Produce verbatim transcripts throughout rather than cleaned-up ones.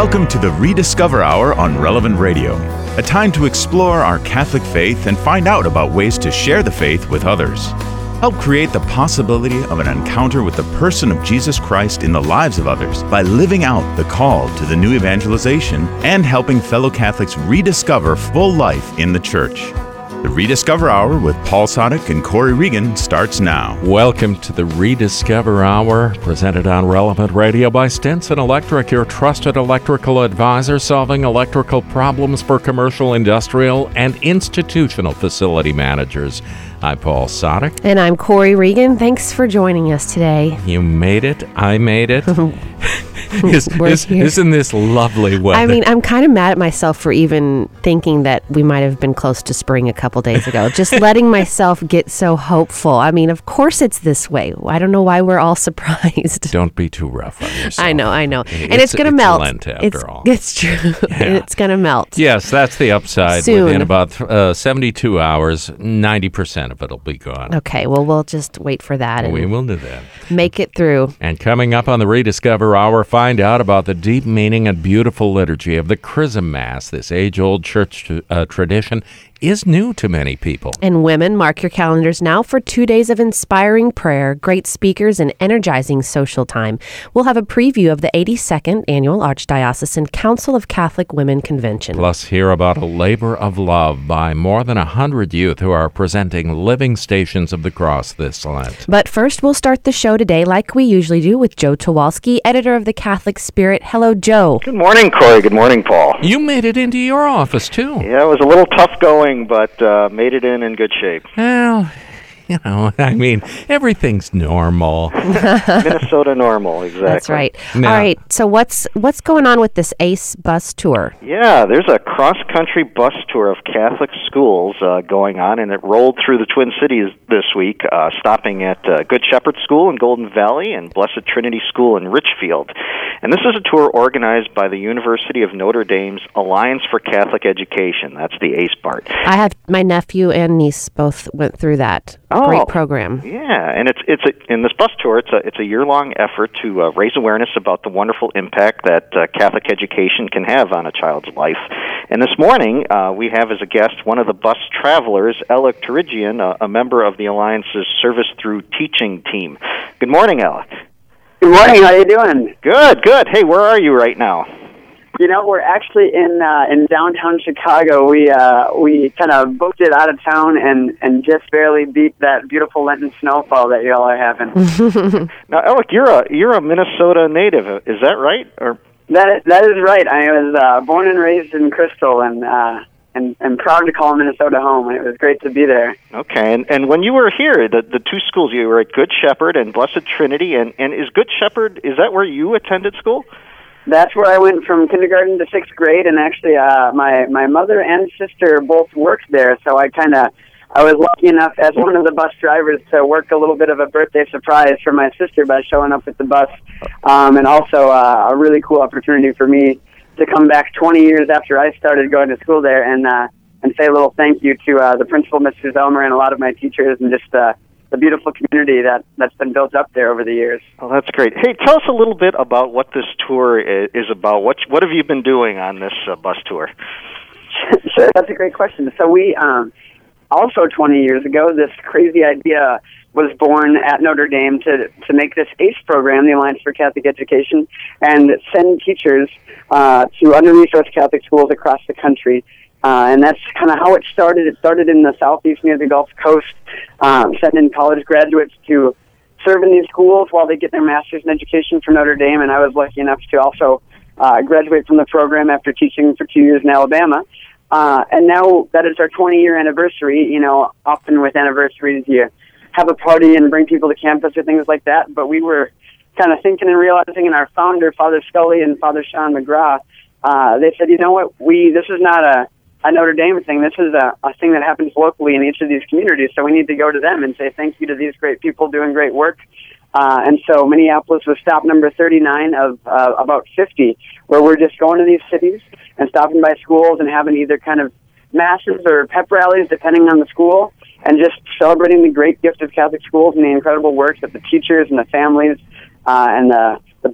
Welcome to the Rediscover Hour on Relevant Radio, a time to explore our Catholic faith and find out about ways to share the faith with others. Help create the possibility of an encounter with the person of Jesus Christ in the lives of others by living out the call to the new evangelization and helping fellow Catholics rediscover full life in the Church. The Rediscover Hour with Paul Sadek and Corey Regan starts now. Welcome to the Rediscover Hour, presented on Relevant Radio by Stinson Electric, your trusted electrical advisor, solving electrical problems for commercial, industrial, and institutional facility managers. I'm Paul Sadek. And I'm Corey Regan. Thanks for joining us today. You made it. I made it. Is, is, isn't this lovely weather? I mean, I'm kind of mad at myself for even thinking that we might have been close to spring a couple days ago. Just letting myself get so hopeful. I mean, of course it's this way. I don't know why we're all surprised. Don't be too rough on yourself. I know, I know. It's, and it's going to melt. Lent after it's, all. It's true. Yeah. It's going to melt. Yes, that's the upside. Soon. Within about uh, seventy-two hours, ninety percent of it will be gone. Okay, well, we'll just wait for that. And we will do that. Make it through. And coming up on the Rediscover Hour, find out about the deep meaning and beautiful liturgy of the Chrism Mass. This age-old church uh, tradition is new to many people. And women, mark your calendars now for two days of inspiring prayer, great speakers, and energizing social time. We'll have a preview of the eighty-second Annual Archdiocesan Council of Catholic Women Convention. Plus, hear about a labor of love by more than one hundred youth who are presenting living stations of the cross this Lent. But first, we'll start the show today like we usually do with Joe Towalski, editor of the Catholic Spirit. Hello, Joe. Good morning, Corey. Good morning, Paul. You made it into your office, too. Yeah, it was a little tough going, but uh, made it in in good shape. Well, you know, I mean, everything's normal. Minnesota normal, exactly. That's right. Now, all right, so what's what's going on with this ACE bus tour? Yeah, there's a cross-country bus tour of Catholic schools uh, going on, and it rolled through the Twin Cities this week, uh, stopping at uh, Good Shepherd School in Golden Valley and Blessed Trinity School in Richfield. And this is a tour organized by the University of Notre Dame's Alliance for Catholic Education. That's the ACE part. I have my nephew and niece both went through that. Oh, great program. Yeah, and it's it's a, in this bus tour. It's a it's a year long effort to uh, raise awareness about the wonderful impact that uh, Catholic education can have on a child's life. And this morning uh, we have as a guest one of the bus travelers, Alec Turigian, a, a member of the Alliance's Service Through Teaching team. Good morning, Alec. Good morning. How you doing? Good, good. Hey, where are you right now? You know, we're actually in uh, in downtown Chicago. We uh, we kind of booked it out of town and, and just barely beat that beautiful Lenten snowfall that y'all are having. Now, Alec, you're a you're a Minnesota native. Is that right? Or that that is right. I was uh, born and raised in Crystal, and uh, and and proud to call Minnesota home. And it was great to be there. Okay, and and when you were here, the the two schools, you were at Good Shepherd and Blessed Trinity, and and is Good Shepherd, is that where you attended school? That's where I went from kindergarten to sixth grade, and actually, uh, my my mother and sister both worked there, so I kind of I was lucky enough as one of the bus drivers to work a little bit of a birthday surprise for my sister by showing up with the bus, um, and also uh, a really cool opportunity for me to come back twenty years after I started going to school there and uh, and say a little thank you to uh, the principal, Mister Zelmer, and a lot of my teachers, and just uh, the beautiful community that, that's been built up there over the years. Oh, that's great. Hey, tell us a little bit about what this tour is about. What what have you been doing on this uh, bus tour? Sure, that's a great question. So we, um, also twenty years ago, this crazy idea was born at Notre Dame to, to make this ACE program, the Alliance for Catholic Education, and send teachers uh, to under-resourced Catholic schools across the country. Uh, and that's kind of how it started. It started in the southeast near the Gulf Coast, um, sending college graduates to serve in these schools while they get their master's in education from Notre Dame. And I was lucky enough to also uh, graduate from the program after teaching for two years in Alabama. Uh, and now that is our twenty-year anniversary. You know, often with anniversaries, you have a party and bring people to campus or things like that. But we were kind of thinking and realizing, and our founder, Father Scully and Father Sean McGrath, uh, they said, you know what, we this is not a a Notre Dame thing. This is a, a thing that happens locally in each of these communities, so we need to go to them and say thank you to these great people doing great work. Uh, and so Minneapolis was stop number thirty-nine of uh, about fifty, where we're just going to these cities and stopping by schools and having either kind of masses or pep rallies, depending on the school, and just celebrating the great gift of Catholic schools and the incredible work that the teachers and the families uh, and the, the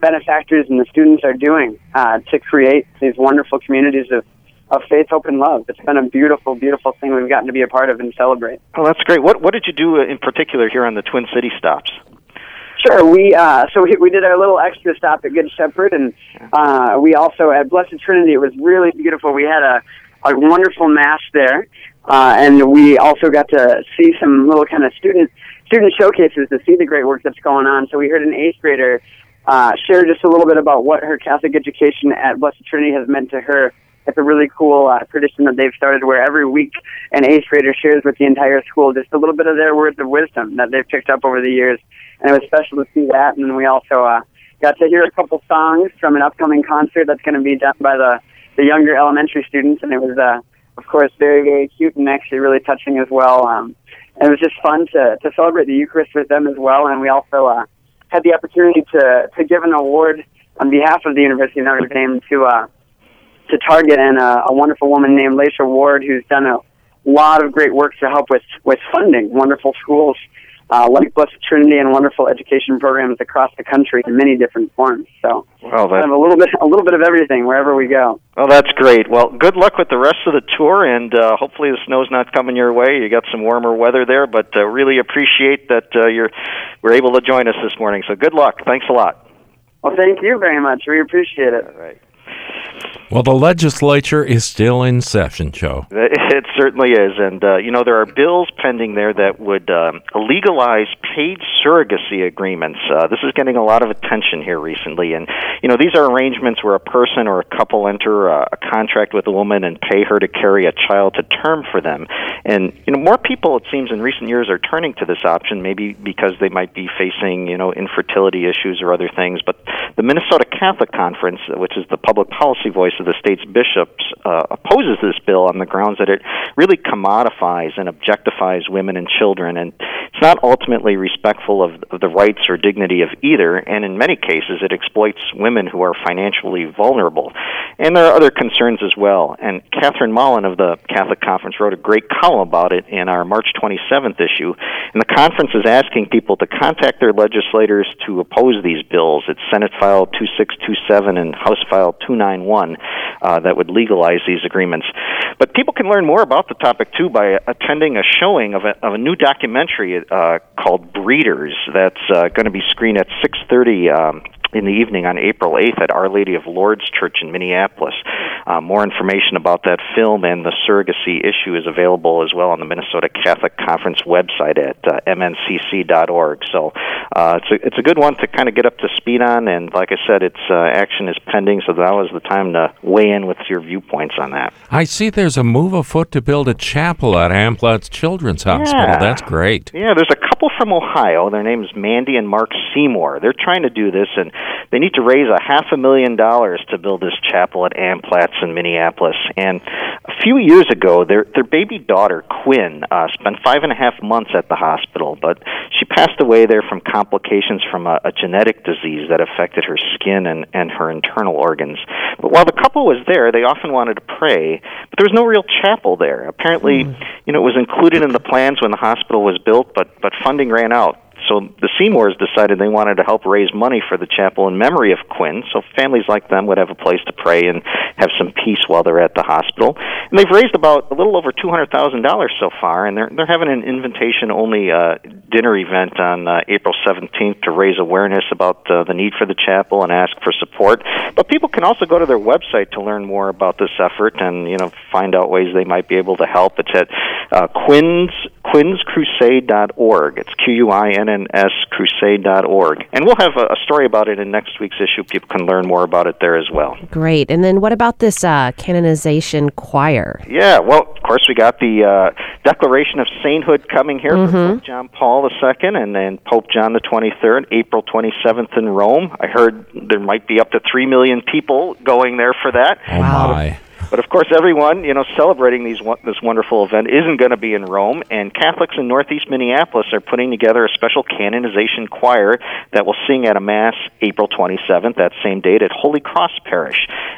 benefactors and the students are doing uh, to create these wonderful communities of, of faith, hope, and love. It's been a beautiful, beautiful thing we've gotten to be a part of and celebrate. Oh, that's great. What what did you do in particular here on the Twin City stops? Sure. We uh, so we, we did our little extra stop at Good Shepherd, and uh, we also at Blessed Trinity. It was really beautiful. We had a, a wonderful mass there, uh, and we also got to see some little kind of student student showcases to see the great work that's going on. So we heard an eighth grader uh, share just a little bit about what her Catholic education at Blessed Trinity has meant to her. It's a really cool uh, tradition that they've started where every week an eighth grader shares with the entire school just a little bit of their words of wisdom that they've picked up over the years. And it was special to see that. And then we also uh, got to hear a couple songs from an upcoming concert that's going to be done by the, the younger elementary students. And it was, uh, of course, very, very cute and actually really touching as well. Um, and it was just fun to, to celebrate the Eucharist with them as well. And we also uh, had the opportunity to, to give an award on behalf of the University of Notre Dame to uh, to Target and a, a wonderful woman named Laisha Ward, who's done a lot of great work to help with, with funding wonderful schools uh, like Blessed Trinity and wonderful education programs across the country in many different forms. So well, kind of a little bit a little bit of everything wherever we go. Oh, that's great. Well, good luck with the rest of the tour, and uh, hopefully the snow's not coming your way. You got some warmer weather there, but uh, really appreciate that uh, you're were able to join us this morning. So good luck. Thanks a lot. Well, thank you very much. We appreciate it. All right. Well, the legislature is still in session, Joe. It certainly is. And, uh, you know, there are bills pending there that would um, legalize paid surrogacy agreements. Uh, this is getting a lot of attention here recently. And, you know, these are arrangements where a person or a couple enter a, a contract with a woman and pay her to carry a child to term for them. And, you know, more people, it seems, in recent years are turning to this option, maybe because they might be facing, you know, infertility issues or other things. But the Minnesota Catholic Conference, which is the public policy voice of the state's bishops, uh, opposes this bill on the grounds that it really commodifies and objectifies women and children, and it's not ultimately respectful of, of the rights or dignity of either, and in many cases it exploits women who are financially vulnerable. And there are other concerns as well, and Catherine Mullen of the Catholic Conference wrote a great column about it in our March twenty-seventh issue, and the conference is asking people to contact their legislators to oppose these bills. It's Senate File two six two seven and House File two ninety-one. Uh, that would legalize these agreements. But people can learn more about the topic, too, by attending a showing of a, of a new documentary uh, called Breeders that's uh, going to be screened at six thirty um, in the evening on April eighth at Our Lady of Lourdes Church in Minneapolis. Uh, more information about that film and the surrogacy issue is available as well on the Minnesota Catholic Conference website at uh, m n c c dot org. So uh, it's, a, it's a good one to kind of get up to speed on, and like I said, its uh, action is pending, so that was the time to weigh in with your viewpoints on that. I see there's a move afoot to build a chapel at Amplatz Children's Hospital. Yeah. That's great. Yeah, there's a couple from Ohio. Their names Mandy and Mark Seymour. They're trying to do this, and they need to raise a half a million dollars to build this chapel at Amplatz in Minneapolis. And a few years ago, their their baby daughter, Quinn, uh, spent five and a half months at the hospital, but she passed away there from complications from a, a genetic disease that affected her skin and, and her internal organs. But while the couple was there, they often wanted to pray, but there was no real chapel there. Apparently, mm. you know, it was included in the plans when the hospital was built, but, but funding ran out. So the Seymours decided they wanted to help raise money for the chapel in memory of Quinn, so families like them would have a place to pray and have some peace while they're at the hospital. And they've raised about a little over two hundred thousand dollars so far, and they're they're having an invitation-only uh, dinner event on uh, April seventeenth to raise awareness about uh, the need for the chapel and ask for support. But people can also go to their website to learn more about this effort and, you know, find out ways they might be able to help. It's at uh, Quinn's, quinns crusade dot org. It's Q U I N N S crusade dot org. And we'll have a, a story about it in next week's issue. People can learn more about it there as well. Great. And then what about this uh, canonization choir? Yeah, well, of course, we got the uh, Declaration of Sainthood coming here mm-hmm. for Pope John Paul the Second and then Pope John the twenty-third, April twenty-seventh in Rome. I heard there might be up to three million people going there for that. Oh, my. But of course, everyone, you know, celebrating these this wonderful event isn't going to be in Rome, and Catholics in Northeast Minneapolis are putting together a special canonization choir that will sing at a Mass April twenty-seventh, that same date, at Holy Cross Parish.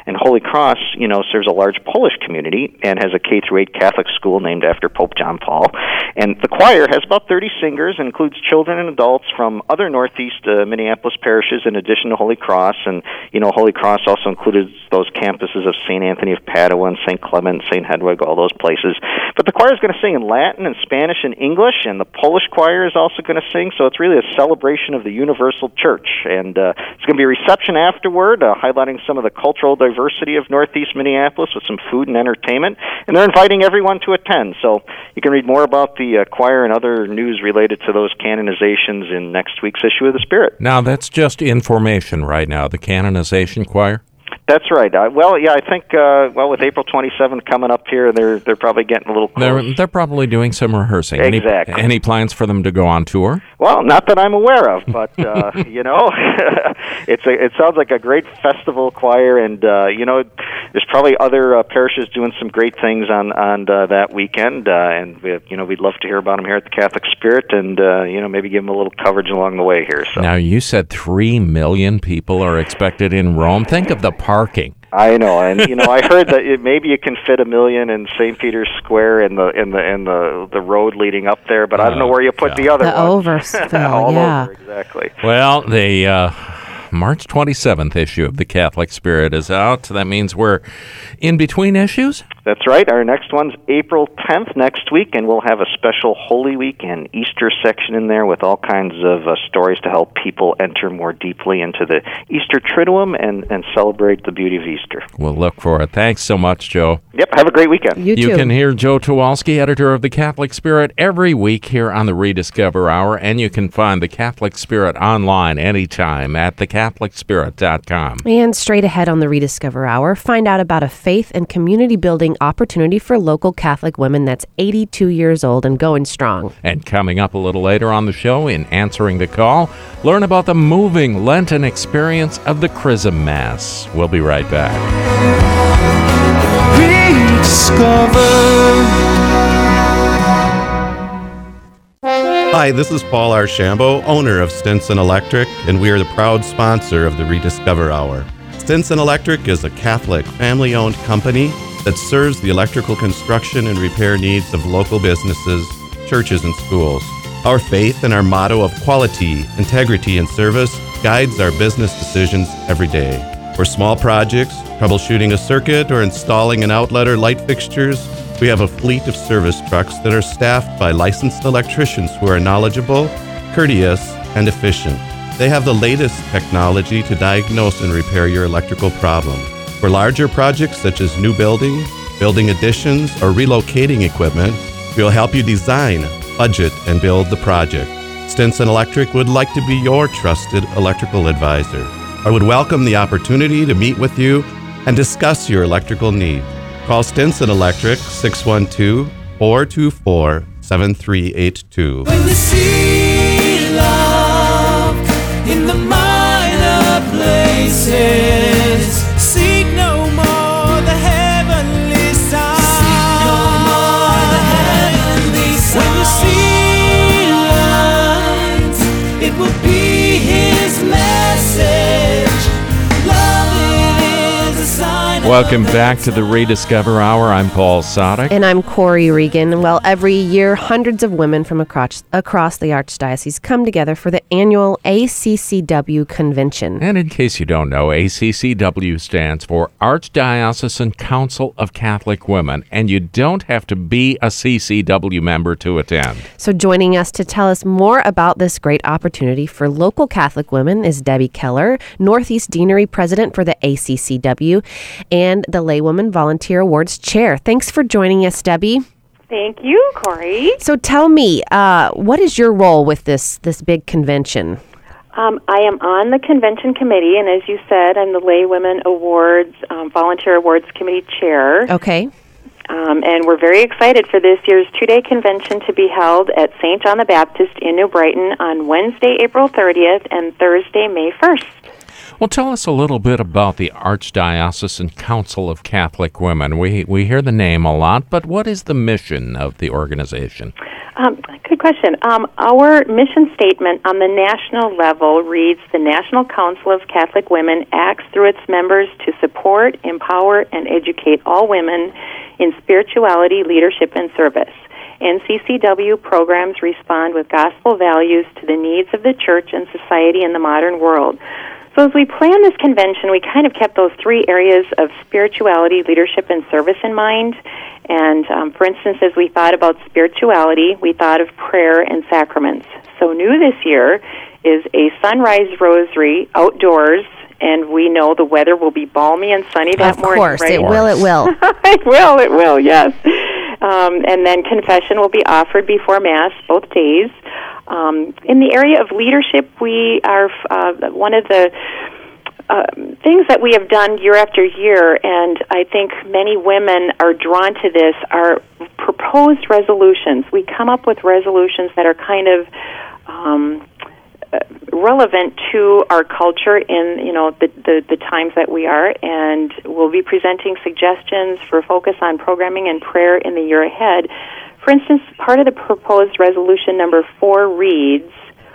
And Holy Cross, you know, serves a large Polish community and has a K through eight Catholic school named after Pope John Paul. And the choir has about thirty singers, includes children and adults from other Northeast uh, Minneapolis parishes in addition to Holy Cross. And, you know, Holy Cross also included those campuses of Saint Anthony of Padua and Saint Clement, Saint Hedwig, all those places. But the choir is going to sing in Latin and Spanish and English, and the Polish choir is also going to sing, so it's really a celebration of the Universal Church. And uh, it's going to be a reception afterward, uh, highlighting some of the cultural diversity of Northeast Minneapolis with some food and entertainment. And they're inviting everyone to attend. So you can read more about the uh, choir and other news related to those canonizations in next week's issue of the Spirit. Now, that's just information right now, the canonization choir? That's right. Uh, well, yeah, I think, uh, well, with April twenty-seventh coming up here, they're they're probably getting a little close. They're, they're probably doing some rehearsing. Exactly. Any, any plans for them to go on tour? Well, not that I'm aware of, but, uh, you know, it's a, it sounds like a great festival choir, and, uh, you know, there's probably other uh, parishes doing some great things on, on uh, that weekend, uh, and, we, you know, we'd love to hear about them here at the Catholic Spirit and, uh, you know, maybe give them a little coverage along the way here. So. Now, you said three million people are expected in Rome. Think of the parking. I know, and you know, I heard that it, maybe you can fit a million in Saint Peter's Square in the in the in the the road leading up there, but I don't know where you put God. the other the ones. overspill, All yeah. over, exactly. Well, the uh, March twenty-seventh issue of the Catholic Spirit is out. That means we're in between issues? That's right. Our next one's April tenth next week, and we'll have a special Holy Week and Easter section in there with all kinds of uh, stories to help people enter more deeply into the Easter Triduum and, and celebrate the beauty of Easter. We'll look for it. Thanks so much, Joe. Yep, have a great weekend. You too. You can hear Joe Tuwalski, editor of the Catholic Spirit, every week here on the Rediscover Hour, and you can find the Catholic Spirit online anytime at the catholic spirit dot com. And straight ahead on the Rediscover Hour, find out about a faith and community building opportunity for local Catholic women that's eighty-two years old and going strong. And coming up a little later on the show in Answering the Call, learn about the moving Lenten experience of the Chrism Mass. We'll be right back. Hi, this is Paul Archambault, owner of Stinson Electric, and we are the proud sponsor of the Rediscover Hour. Stinson Electric is a Catholic, family-owned company that serves the electrical construction and repair needs of local businesses, churches, and schools. Our faith and our motto of quality, integrity, and service guides our business decisions every day. For small projects, troubleshooting a circuit, or installing an outlet or light fixtures, we have a fleet of service trucks that are staffed by licensed electricians who are knowledgeable, courteous, and efficient. They have the latest technology to diagnose and repair your electrical problem. For larger projects such as new building, building additions, or relocating equipment, we'll help you design, budget, and build the project. Stinson Electric would like to be your trusted electrical advisor. I would welcome the opportunity to meet with you and discuss your electrical need. Call Stinson Electric six one two, four two four, seven three eight two. When you see love in the minor places, seek no more the heavenly sign. Seek no more the heavenly sign. When you see light, it will be His message. Welcome back to the Rediscover Hour. I'm Paul Sadek. And I'm Corey Regan. Well, every year, hundreds of women from across, across the Archdiocese come together for the annual A C C W convention. And in case you don't know, A C C W stands for Archdiocesan Council of Catholic Women, and you don't have to be a C C W member to attend. So joining us to tell us more about this great opportunity for local Catholic women is Debbie Keller, Northeast Deanery President for the A C C W, and the Laywoman Volunteer Awards Chair. Thanks for joining us, Debbie. Thank you, Corey. So tell me, uh, what is your role with this this big convention? Um, I am on the convention committee, and as you said, I'm the Laywomen Awards um, Volunteer Awards Committee Chair. Okay. Um, and we're very excited for this year's two-day convention to be held at Saint John the Baptist in New Brighton on Wednesday, April thirtieth, and Thursday, May first. Well, tell us a little bit about the Archdiocesan Council of Catholic Women. We we hear the name a lot, but what is the mission of the organization? Um, good question. Um, our mission statement on the national level reads, the National Council of Catholic Women acts through its members to support, empower, and educate all women in spirituality, leadership, and service. N C C W programs respond with gospel values to the needs of the church and society in the modern world. So as we planned this convention, we kind of kept those three areas of spirituality, leadership, and service in mind. And, um, for instance, as we thought about spirituality, we thought of prayer and sacraments. So new this year is a sunrise rosary outdoors, and we know the weather will be balmy and sunny that of morning, course, right? it will, it will. It will, it will, yes. Um, and then confession will be offered before Mass both days. Um, in the area of leadership, we are uh, one of the uh, things that we have done year after year, and I think many women are drawn to this, are proposed resolutions. We come up with resolutions that are kind of um, relevant to our culture in, you know, the, the, the times that we are, and we'll be presenting suggestions for focus on programming and prayer in the year ahead. For instance, part of the proposed resolution number four reads,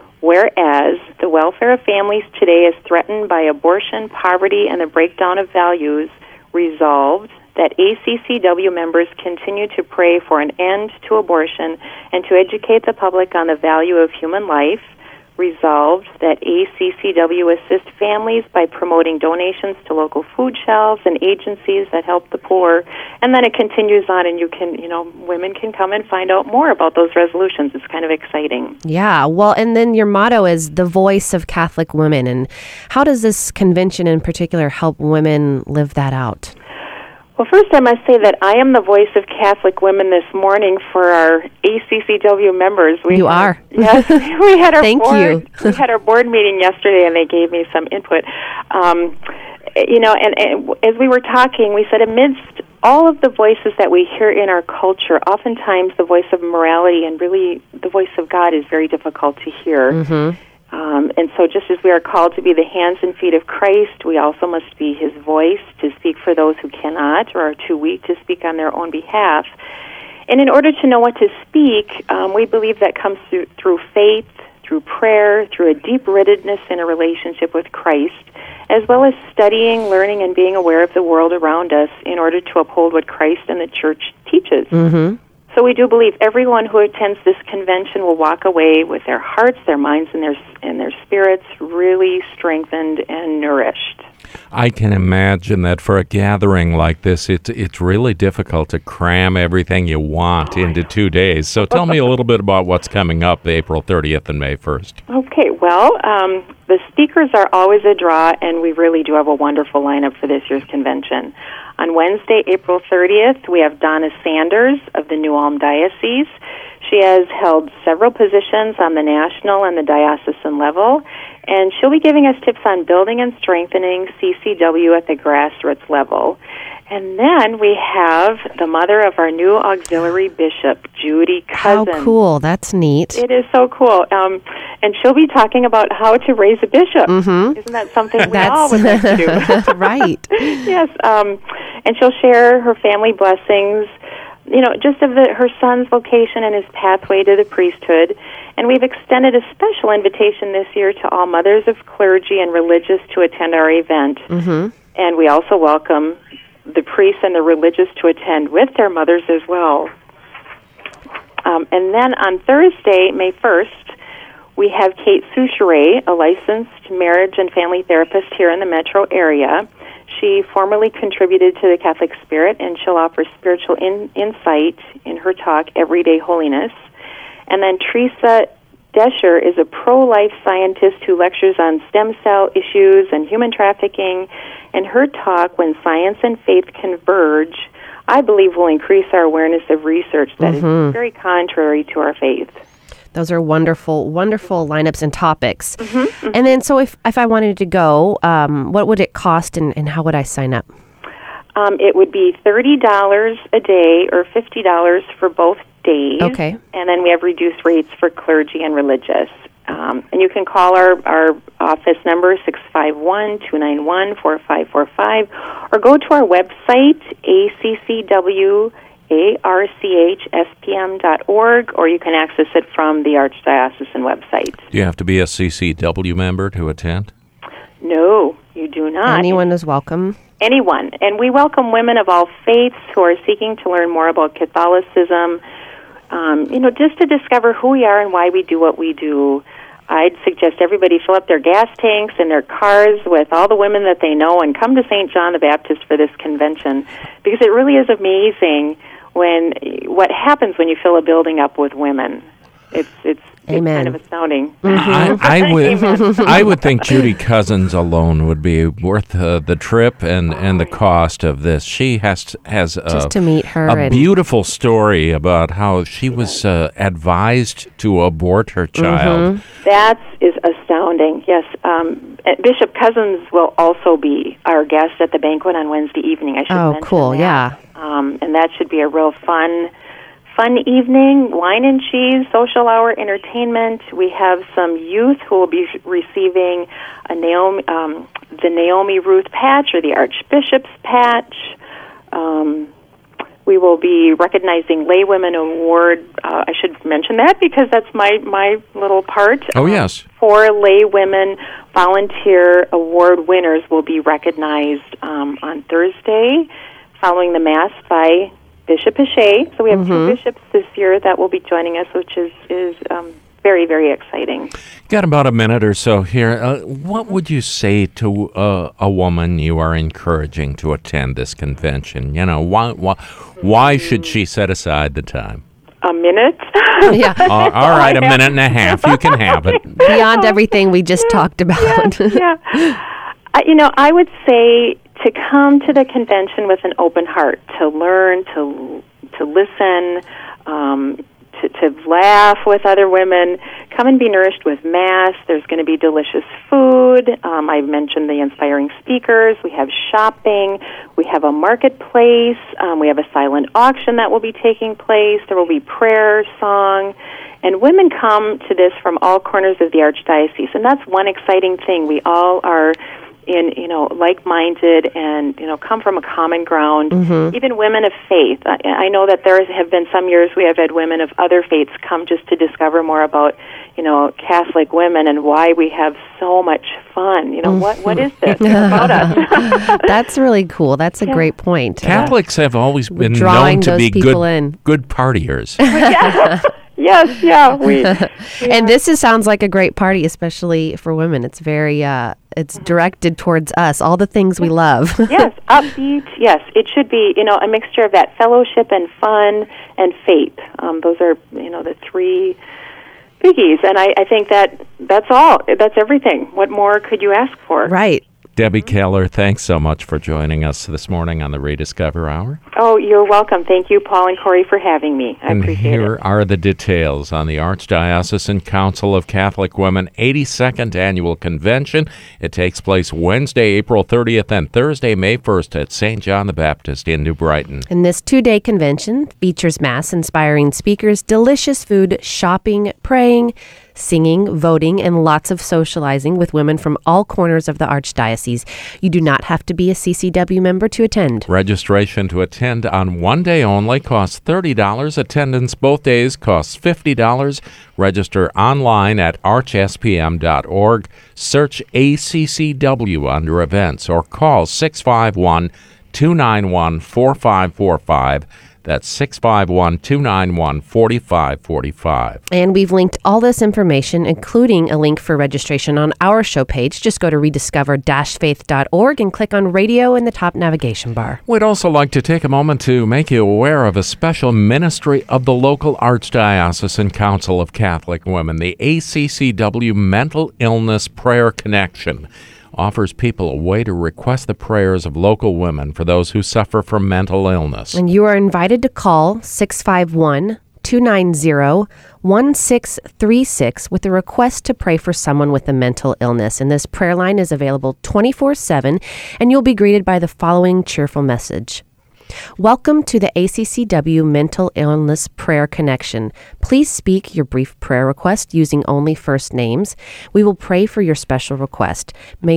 whereas the welfare of families today is threatened by abortion, poverty, and the breakdown of values, resolved that A C C W members continue to pray for an end to abortion and to educate the public on the value of human life. Resolved that A C C W assist families by promoting donations to local food shelves and agencies that help the poor. And then it continues on, and you can, you know, women can come and find out more about those resolutions. It's kind of exciting. Yeah, well, and then your motto is the voice of Catholic women. And how does this convention in particular help women live that out? Well, first I must say that I am the voice of Catholic women this morning for our A C C W members. We you had, are. Yes, we had our Thank board, you. we had our board meeting yesterday, and they gave me some input. Um, you know, and, and as we were talking, we said amidst all of the voices that we hear in our culture, oftentimes the voice of morality and really the voice of God is very difficult to hear. Mm-hmm. Um, and so just as we are called to be the hands and feet of Christ, we also must be his voice to speak for those who cannot or are too weak to speak on their own behalf. And in order to know what to speak, um, we believe that comes through, through faith, through prayer, through a deep rootedness in a relationship with Christ, as well as studying, learning, and being aware of the world around us in order to uphold what Christ and the Church teaches. Mm-hmm. So we do believe everyone who attends this convention will walk away with their hearts, their minds, and their and their spirits really strengthened and nourished. I can imagine that for a gathering like this, it's it's really difficult to cram everything you want oh, into two days. So tell me a little bit about what's coming up April thirtieth and May first. Okay, well, um, the speakers are always a draw, and we really do have a wonderful lineup for this year's convention. On Wednesday, April thirtieth, we have Donna Sanders of the New Ulm Diocese. She has held several positions on the national and the diocesan level, and she'll be giving us tips on building and strengthening C C W at the grassroots level. And then we have the mother of our new auxiliary bishop, Judy Cousin. How cool. That's neat. It is so cool. Um, and she'll be talking about how to raise a bishop. Mm-hmm. Isn't that something we all would like to do? Right. Yes. Um, and she'll share her family blessings, you know, just of the, her son's vocation and his pathway to the priesthood. And we've extended a special invitation this year to all mothers of clergy and religious to attend our event. Mm-hmm. And we also welcome the priests and the religious to attend with their mothers as well. Um, and then on Thursday, May first, we have Kate Souchere, a licensed marriage and family therapist here in the metro area. She formerly contributed to the Catholic Spirit, and she'll offer spiritual in, insight in her talk, Everyday Holiness. And then Teresa Descher is a pro-life scientist who lectures on stem cell issues and human trafficking, and her talk, When Science and Faith Converge, I believe will increase our awareness of research that mm-hmm. is very contrary to our faith. Those are wonderful, wonderful lineups and topics. Mm-hmm, mm-hmm. And then, so if, if I wanted to go, um, what would it cost, and, and how would I sign up? Um, it would be thirty dollars a day or fifty dollars for both days. Okay. And then we have reduced rates for clergy and religious. Um, and you can call our, our office number, six five one, two nine one, four five four five, or go to our website, A C C W A R C H S P M dot org, or you can access it from the Archdiocesan website. Do you have to be a C C W member to attend? No, you do not. Anyone is welcome. Anyone. And we welcome women of all faiths who are seeking to learn more about Catholicism, um, you know, just to discover who we are and why we do what we do. I'd suggest everybody fill up their gas tanks and their cars with all the women that they know and come to Saint John the Baptist for this convention, because it really is amazing when what happens when you fill a building up with women. It's it's, it's kind of astounding. Mm-hmm. I, I would I would think Judy Cousins alone would be worth uh, the trip and, and the cost of this. She has to, has a, Just to meet her a and beautiful story about how she was uh, advised to abort her child. Mm-hmm. That is astounding. Yes, um, Bishop Cousins will also be our guest at the banquet on Wednesday evening. I should Oh, mention cool! that. Yeah, um, and that should be a real fun. Fun evening, wine and cheese, social hour, entertainment. We have some youth who will be receiving a Naomi, um, the Naomi Ruth patch or the Archbishop's patch. Um, we will be recognizing Laywomen Award. Uh, I should mention that because that's my, my little part. Oh, yes. Um, four Laywomen Volunteer Award winners will be recognized um, on Thursday following the Mass by Bishop Hachet. So we have mm-hmm. two bishops this year that will be joining us, which is, is um, very, very exciting. Got about a minute or so here. Uh, what would you say to uh, a woman you are encouraging to attend this convention? You know, why why, why should she set aside the time? A minute? Yeah. uh, all right, a minute and a half. You can have it. Beyond everything we just talked about. Yeah. yeah. Uh, you know, I would say to come to the convention with an open heart, to learn, to to listen, um, to, to laugh with other women. Come and be nourished with Mass. There's going to be delicious food. Um, I mentioned the inspiring speakers. We have shopping. We have a marketplace. Um, we have a silent auction that will be taking place. There will be prayer, song. And women come to this from all corners of the Archdiocese. And that's one exciting thing. We all are in, you know, like-minded and, you know, come from a common ground. Mm-hmm. Even women of faith. I, I know that there have been some years we have had women of other faiths come just to discover more about, you know, Catholic women and why we have so much fun. You know, mm-hmm. what what is this about us? That's really cool. That's a yeah. great point. Catholics have always been Drawing known to those be people good, in. good partiers. Yeah. Yes, yeah, we. Yeah. And this is, sounds like a great party, especially for women. It's very, uh, it's directed towards us, all the things we love. Yes, upbeat. Yes, it should be, you know, a mixture of that fellowship and fun and faith. Um, those are, you know, the three biggies, and I, I think that that's all. That's everything. What more could you ask for? Right. Debbie Keller, thanks so much for joining us this morning on the Rediscover Hour. Oh, you're welcome. Thank you, Paul and Corey, for having me. I and appreciate here it. are the details on the Archdiocesan Council of Catholic Women eighty-second Annual Convention. It takes place Wednesday, April thirtieth and Thursday, May first at Saint John the Baptist in New Brighton. And this two-day convention features Mass, inspiring speakers, delicious food, shopping, praying, singing, voting, and lots of socializing with women from all corners of the Archdiocese. You do not have to be a C C W member to attend. Registration to attend on one day only costs thirty dollars. Attendance both days costs fifty dollars. Register online at arch s p m dot org. Search A C C W under events or call six five one, two nine one, four five four five. That's six five one, two nine one, four five four five. And we've linked all this information, including a link for registration on our show page. Just go to rediscover dash faith dot org and click on radio in the top navigation bar. We'd also like to take a moment to make you aware of a special ministry of the local Archdiocesan Council of Catholic Women, the A C C W Mental Illness Prayer Connection. Offers people a way to request the prayers of local women for those who suffer from mental illness. And you are invited to call six five one, two nine zero, one six three six with a request to pray for someone with a mental illness. And this prayer line is available twenty-four seven, and you'll be greeted by the following cheerful message. Welcome to the A C C W Mental Illness Prayer Connection. Please speak your brief prayer request using only first names. We will pray for your special request. May your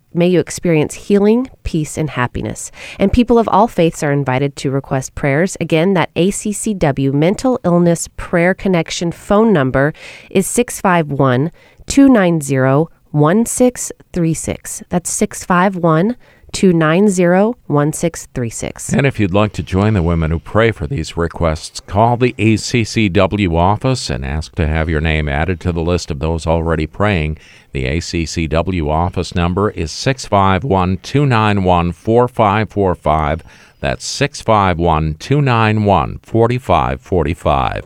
may you experience healing, peace, and happiness. And people of all faiths are invited to request prayers. Again, that A C C W Mental Illness Prayer Connection phone number is six five one, two nine zero, one six three six. That's six five one, two nine zero, one six three six. And if you'd like to join the women who pray for these requests, call the A C C W office and ask to have your name added to the list of those already praying. The A C C W office number is six five one, two nine one, four five four five. That's six five one, two nine one, four five four five.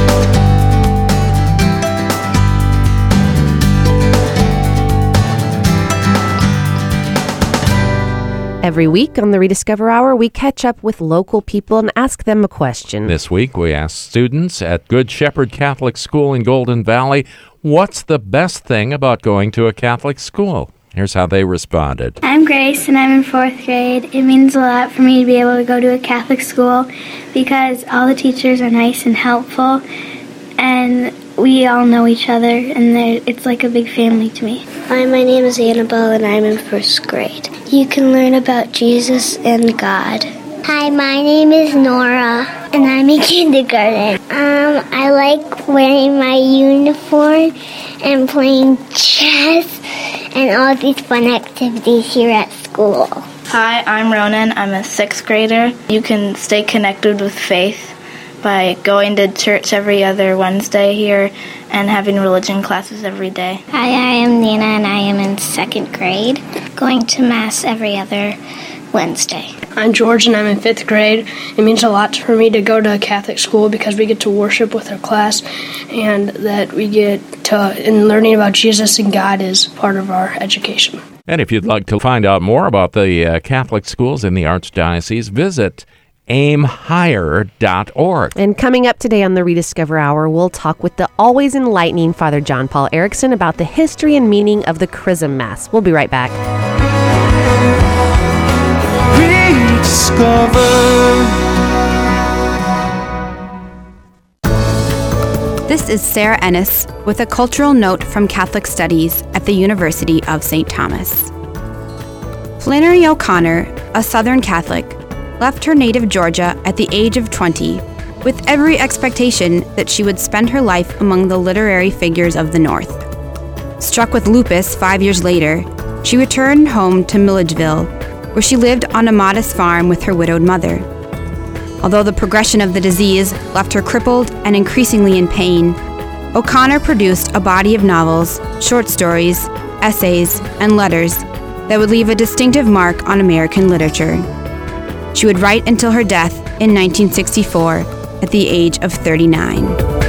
Every week on the Rediscover Hour, we catch up with local people and ask them a question. This week, we asked students at Good Shepherd Catholic School in Golden Valley, what's the best thing about going to a Catholic school? Here's how they responded. I'm Grace, and I'm in fourth grade. It means a lot for me to be able to go to a Catholic school because all the teachers are nice and helpful, and we all know each other, and it's like a big family to me. Hi, my name is Annabelle, and I'm in first grade. You can learn about Jesus and God. Hi, my name is Nora, and I'm in kindergarten. Um, I like wearing my uniform and playing chess and all these fun activities here at school. Hi, I'm Ronan. I'm a sixth grader. You can stay connected with faith by going to church every other Wednesday here and having religion classes every day. Hi, I am Nina, and I am in second grade, going to Mass every other Wednesday. I'm George, and I'm in fifth grade. It means a lot for me to go to a Catholic school because we get to worship with our class, and that we get to, and learning about Jesus and God is part of our education. And if you'd like to find out more about the uh, Catholic schools in the Archdiocese, visit aim higher dot org. And coming up today on the Rediscover Hour, we'll talk with the always enlightening Father John Paul Erickson about the history and meaning of the Chrism Mass. We'll be right back. Rediscover. This is Sarah Ennis with a cultural note from Catholic Studies at the University of Saint Thomas. Flannery O'Connor, a Southern Catholic, left her native Georgia at the age of twenty with every expectation that she would spend her life among the literary figures of the North. Struck with lupus five years later, she returned home to Milledgeville, where she lived on a modest farm with her widowed mother. Although the progression of the disease left her crippled and increasingly in pain, O'Connor produced a body of novels, short stories, essays, and letters that would leave a distinctive mark on American literature. She would write until her death in nineteen sixty-four at the age of thirty-nine.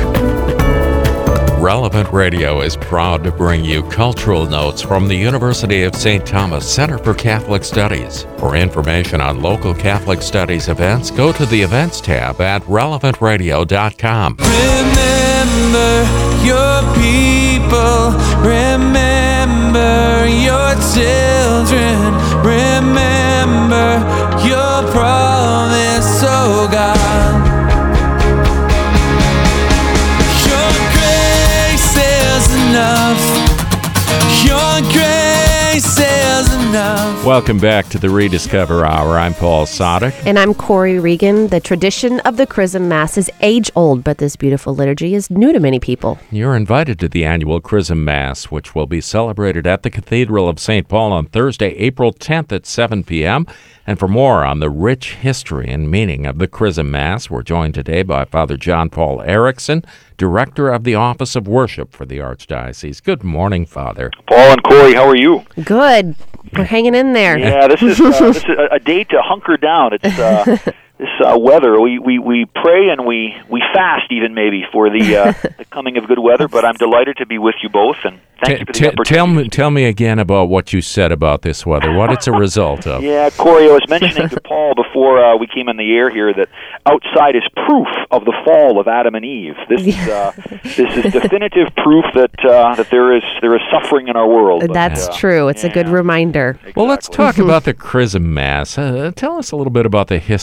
Relevant Radio is proud to bring you cultural notes from the University of Saint Thomas Center for Catholic Studies. For information on local Catholic Studies events, go to the Events tab at relevant radio dot com. Remember your people, remember your children, remember your promise, oh God. Your grace is enough. Your grace is enough. Welcome back to the Rediscover Hour. I'm Paul Sadek. And I'm Corey Regan. The tradition of the Chrism Mass is age-old, but this beautiful liturgy is new to many people. You're invited to the annual Chrism Mass, which will be celebrated at the Cathedral of Saint Paul on Thursday, April tenth at seven p.m. And for more on the rich history and meaning of the Chrism Mass, we're joined today by Father John Paul Erickson, Director of the Office of Worship for the Archdiocese. Good morning, Father. Paul and Corey, how are you? Good. We're hanging in there. Yeah, this is, uh, this is a, a day to hunker down. It's uh, this uh, weather. We, we, we pray and we, we fast even maybe for the uh, the coming of good weather. But I'm delighted to be with you both, and thank T- you for the t- opportunity. Tell me, tell me again about what you said about this weather. What it's a result of? Yeah, Corey, I was mentioning to Paul before uh, we came on the air here that outside is proof of the fall of Adam and Eve. This is uh, this is definitive proof that uh, that there is there is suffering in our world. But, That's uh, true. It's yeah. a good reminder. Exactly. Well, let's talk about the Chrism Mass. Uh, tell us a little bit about the history of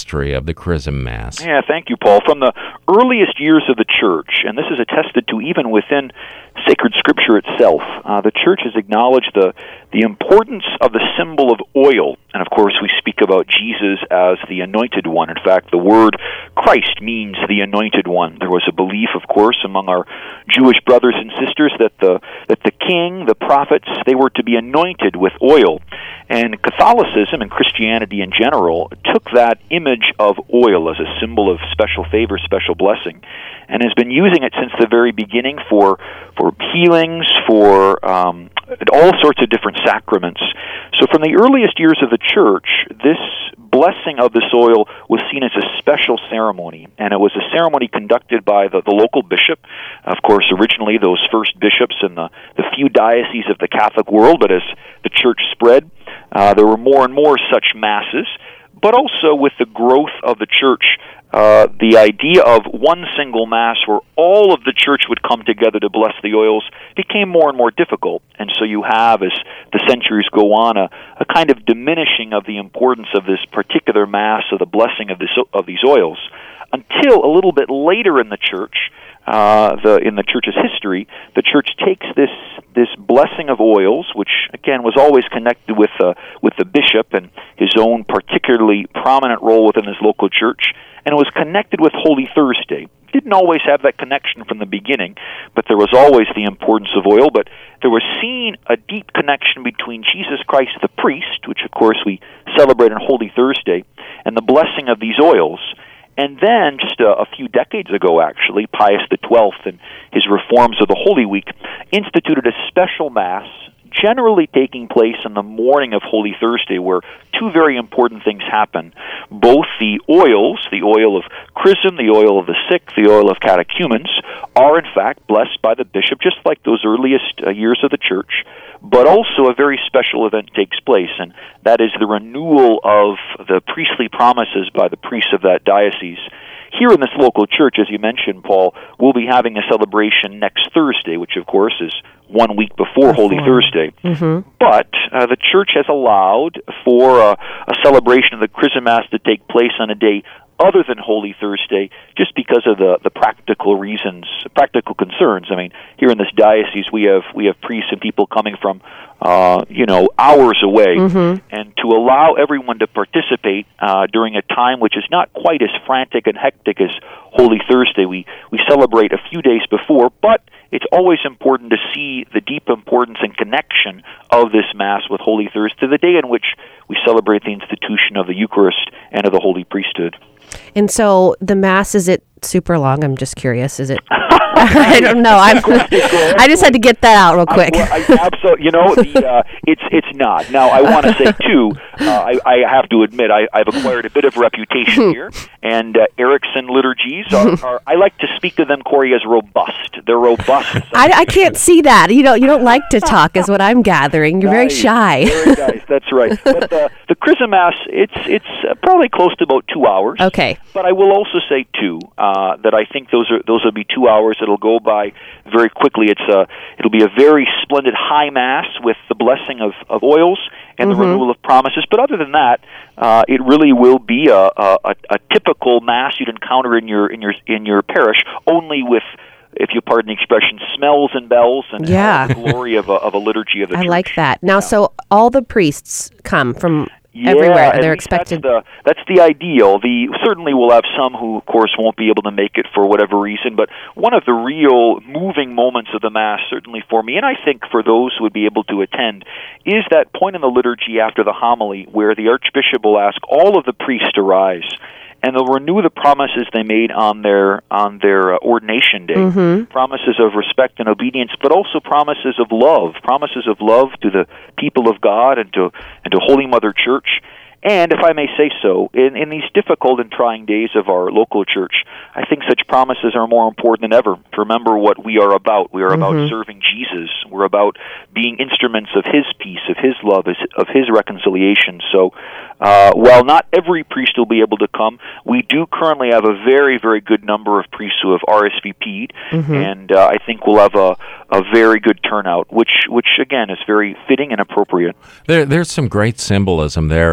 of the Chrism Mass. Yeah, thank you, Paul. From the earliest years of the Church, and this is attested to even within sacred Scripture itself, uh, the Church has acknowledged the the importance of the symbol of oil. And of course, we speak about Jesus as the Anointed One. In fact, the word Christ means the Anointed One. There was a belief, of course, among our Jewish brothers and sisters that the that the king, the prophets, they were to be anointed with oil. And Catholicism and Christianity in general took that image of oil as a symbol of special favor, special blessing, and has been using it since the very beginning for for healings, for um, all sorts of different sacraments. So from the earliest years of the Church, this blessing of this oil was seen as a special ceremony, and it was a ceremony conducted by the, the local bishop. Of course, originally those first bishops in the, the few dioceses of the Catholic world, but as the Church spread, uh, there were more and more such masses. But also with the growth of the Church, uh, the idea of one single Mass where all of the Church would come together to bless the oils became more and more difficult. And so you have, as the centuries go on, a, a kind of diminishing of the importance of this particular Mass, of the blessing of, this, of these oils, until a little bit later in the Church, Uh, the in the Church's history, the Church takes this this blessing of oils, which again was always connected with uh, with the bishop and his own particularly prominent role within his local church, and it was connected with Holy Thursday. Didn't always have that connection from the beginning, but there was always the importance of oil. But there was seen a deep connection between Jesus Christ the priest, which of course we celebrate on Holy Thursday, and the blessing of these oils. And then, just a, a few decades ago, actually, Pius the twelfth and his reforms of the Holy Week instituted a special Mass, generally taking place in the morning of Holy Thursday, where two very important things happen. Both the oils, the oil of chrism, the oil of the sick, the oil of catechumens, are in fact blessed by the bishop, just like those earliest uh, years of the Church. But also a very special event takes place, and that is the renewal of the priestly promises by the priests of that diocese. Here in this local church, as you mentioned, Paul, we'll be having a celebration next Thursday, which of course is one week before Holy Thursday. Mm-hmm. But uh, the church has allowed for a, a celebration of the Chrism Mass to take place on a day other than Holy Thursday, just because of the, the practical reasons, practical concerns. I mean, here in this diocese, we have we have priests and people coming from, uh, you know, hours away, mm-hmm. and to allow everyone to participate uh, during a time which is not quite as frantic and hectic as Holy Thursday, we we celebrate a few days before, but it's always important to see the deep importance and connection of this Mass with Holy Thursday, the day in which we celebrate the institution of the Eucharist and of the Holy Priesthood. And so the Mass, is it super long? I'm just curious. Is it? I don't know. I'm, I just had to get that out real quick. I, well, I, absolutely. You know, the, uh, it's it's not. Now, I want to say, too, uh, I, I have to admit, I, I've acquired a bit of reputation here, and uh, Erickson liturgies are, are, I like to speak of them, Corey, as robust. They're robust. I, I can't see that. You don't, you don't like to talk, is what I'm gathering. You're nice. very shy. Very nice. That's right. But the, the Chrism Mass, it's, it's uh, probably close to about two hours. Okay. But I will also say, too, uh, that I think those are those will be two hours that'll go by very quickly. It's a, it'll be a very splendid high Mass with the blessing of, of oils and mm-hmm. the renewal of promises. But other than that, uh, it really will be a, a, a typical Mass you'd encounter in your in your in your parish, only with, if you pardon the expression, smells and bells and yeah. the glory of a, of a liturgy of the I church. like that. Now, yeah. so all the priests come from Yeah, everywhere. at They're least expected. That's the, that's the ideal. The certainly we'll have some who, of course, won't be able to make it for whatever reason. But one of the real moving moments of the Mass, certainly for me, and I think for those who would be able to attend, is that point in the liturgy after the homily where the Archbishop will ask all of the priests to rise, and they'll renew the promises they made on their on their uh, ordination day. Mm-hmm. Promises of respect and obedience, but also promises of love, promises of love to the people of God and to and to Holy Mother Church. And if I may say so, in, in these difficult and trying days of our local church, I think such promises are more important than ever to remember what we are about. We are mm-hmm. about serving Jesus. We're about being instruments of His peace, of His love, of His reconciliation. So uh, while not every priest will be able to come, we do currently have a very, very good number of priests who have R S V P'd, mm-hmm. and uh, I think we'll have a, a very good turnout, which, which again, is very fitting and appropriate. There, there's some great symbolism there in uh,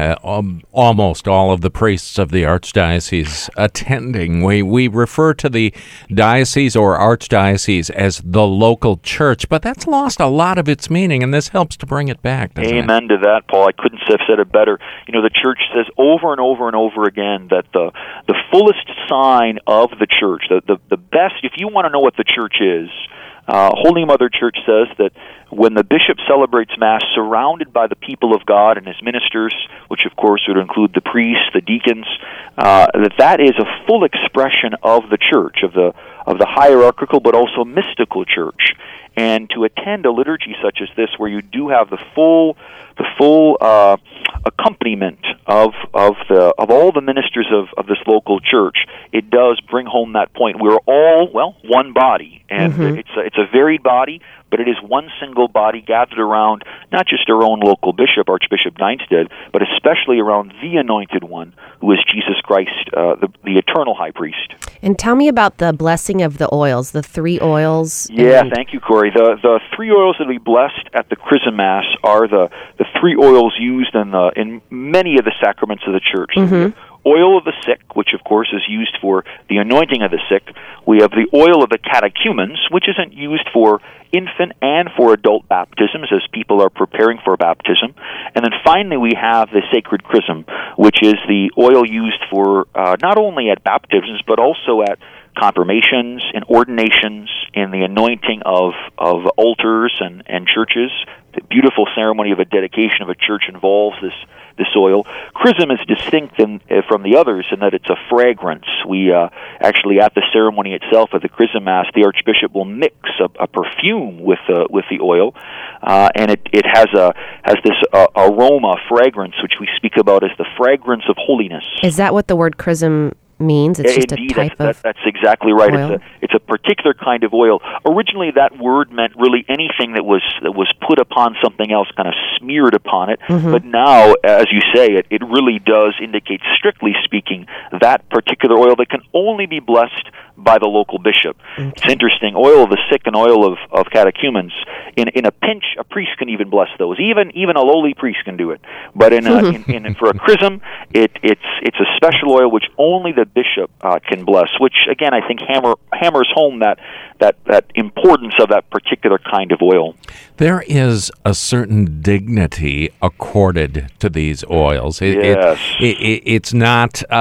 uh, um, almost all of the priests of the archdiocese attending. We we refer to the diocese or archdiocese as the local church, but that's lost a lot of its meaning, and this helps to bring it back, doesn't it? Amen to that, Paul. I couldn't have said it better. You know, the church says over and over and over again that the the fullest sign of the church, the the, the best, if you want to know what the church is, uh, Holy Mother Church says that when the bishop celebrates Mass surrounded by the people of God and his ministers, which of course would include the priests, the deacons, uh, that that is a full expression of the church, of the of the hierarchical but also mystical church. And to attend a liturgy such as this, where you do have the full, the full uh, accompaniment of of the of all the ministers of, of this local church, it does bring home that point. We're all, well, one body, and mm-hmm. it's a, it's a varied body, but it is one single body gathered around not just our own local bishop, Archbishop Neinstead, but especially around the Anointed One, who is Jesus Christ, uh, the, the eternal High Priest. And tell me about the blessing of the oils, the three oils. Yeah, and... thank you, Corey. The the three oils that we blessed at the Chrism Mass are the, the three oils used in the in many of the sacraments of the church. Mm-hmm. Oil of the sick, which of course is used for the anointing of the sick. We have the oil of the catechumens, which isn't used for infant and for adult baptisms as people are preparing for baptism. And then finally we have the sacred chrism, which is the oil used for uh, not only at baptisms but also at confirmations and ordinations, in the anointing of, of altars and, and churches. The beautiful ceremony of a dedication of a church involves this this oil. Chrism is distinct in, uh, from the others in that it's a fragrance. We uh, actually, at the ceremony itself of the Chrism Mass, the Archbishop will mix a, a perfume with the with the oil, uh, and it, it has a has this uh, aroma, fragrance, which we speak about as the fragrance of holiness. Is that what the word chrism means? It's just Indeed, a type that's, of that, that's exactly right. oil? It's a it's a particular kind of oil. Originally, that word meant really anything that was that was put upon something else, kind of smeared upon it. Mm-hmm. But now, as you say, it it really does indicate, strictly speaking, that particular oil that can only be blessed by the local bishop. Okay. It's interesting. Oil of the sick and oil of, of catechumens. In in a pinch, a priest can even bless those. Even even a lowly priest can do it. But in a, in, in for a chrism, it it's it's a special oil which only the bishop uh, can bless. Which again, I think hammer hammers home that that that importance of that particular kind of oil. There is a certain dignity accorded to these oils. It, yes. it, it, it's not uh,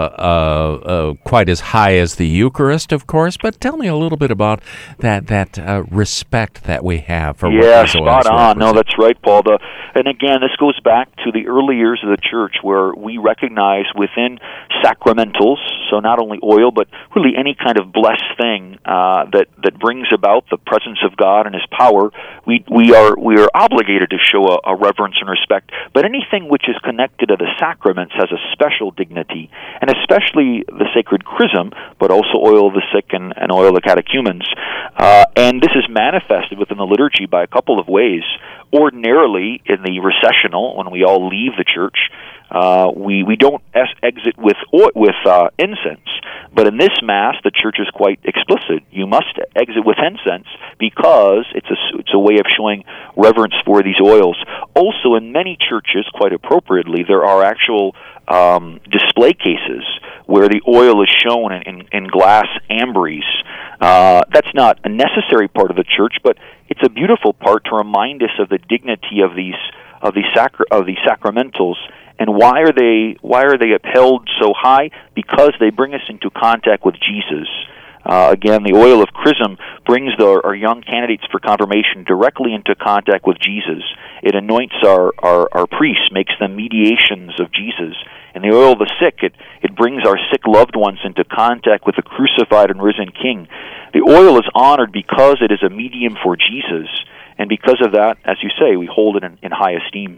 uh, uh, quite as high as the Eucharist, of course, but tell me a little bit about that that uh, respect that we have for yeah, what these oils spot on. represent. No, that's right, Paul. The, and again, this goes back to the early years of the church, where we recognize within sacramentals, so not only oil, but really any kind of blessed thing uh, that that brings about the presence of God and His power, we we are we are obligated to show a, a reverence and respect. But anything which is connected to the sacraments has a special dignity, and especially the sacred chrism, but also oil of the sick and, and oil of the catechumens. Uh, and this is manifested within the liturgy by a couple of ways. Ordinarily, in the recessional, when we all leave the church, Uh, we we don't es- exit with o- with uh, incense, but in this Mass, the Church is quite explicit. You must exit with incense because it's a it's a way of showing reverence for these oils. Also, in many churches, quite appropriately, there are actual um, display cases where the oil is shown in, in, in glass ambries. Uh, that's not a necessary part of the church, but it's a beautiful part to remind us of the dignity of these of these sacra- of these sacramentals. And why are they why are they upheld so high? Because they bring us into contact with Jesus. Uh, again, the oil of chrism brings the, our young candidates for confirmation directly into contact with Jesus. It anoints our, our, our priests, makes them mediations of Jesus. And the oil of the sick, it, it brings our sick loved ones into contact with the crucified and risen King. The oil is honored because it is a medium for Jesus. And because of that, as you say, we hold it in, in high esteem.